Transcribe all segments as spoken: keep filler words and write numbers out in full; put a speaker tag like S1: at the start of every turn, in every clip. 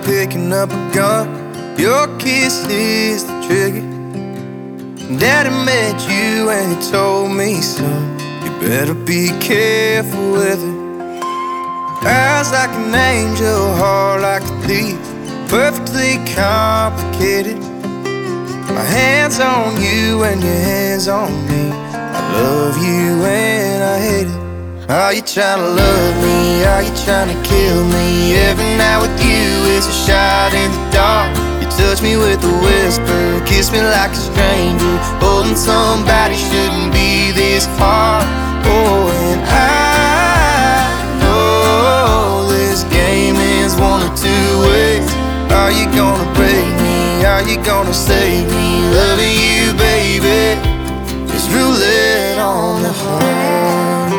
S1: picking up a gun. Your kiss is the trigger. Daddy met you and he told me, son, you better be careful with it. Eyes like an angel, heart like a thief, perfectly complicated. My hands on you and your hands on me. I love you and I hate it. Are you trying to love me? Are you trying to kill me? Every night with you is a shot in the dark. You touch me with a whisper, kiss me like a stranger. Holding somebody shouldn't be this hard. Oh, and I know this game is one or two ways. Are you gonna break me? Are you gonna save me? Loving you, baby, is roulette on the heart.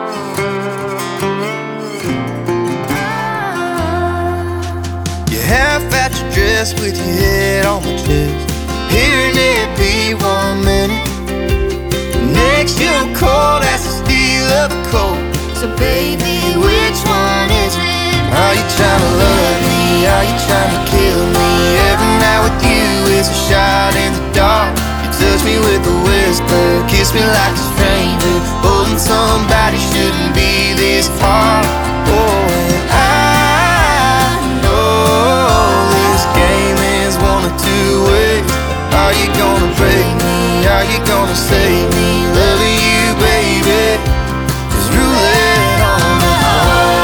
S1: You half at your dress with your head on my chest, hearing it be one minute, next you're cold as the steel of a coat. So baby, which one is it? Are you trying to love me? Are you trying to kill me? Every night with you is a shot in the dark. You touch me with a whisper, kiss me like a stranger. Holding somebody shouldn't be this hard. Oh, and I know this game is one or two ways. Are you gonna break me? Are you gonna save me? Loving you, baby, is roulette on the heart.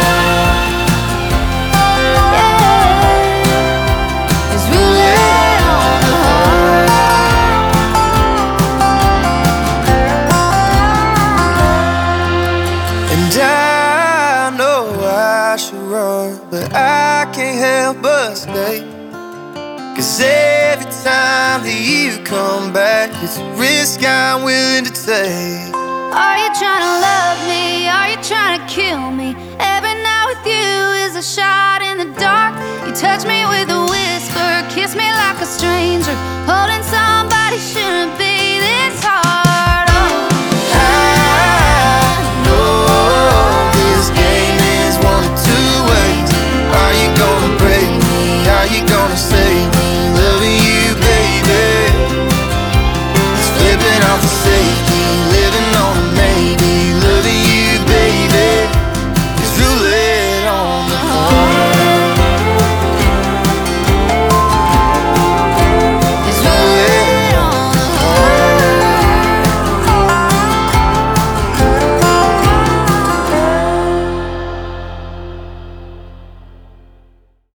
S1: I know I should run, but I can't help but stay. Cause every time that you come back, it's a risk I'm willing to take.
S2: Are you trying to love me? Are you trying to kill me? Every night with you is a shot in the dark. You touch me with a whisper, kiss me like a stranger. Holding somebody shouldn't be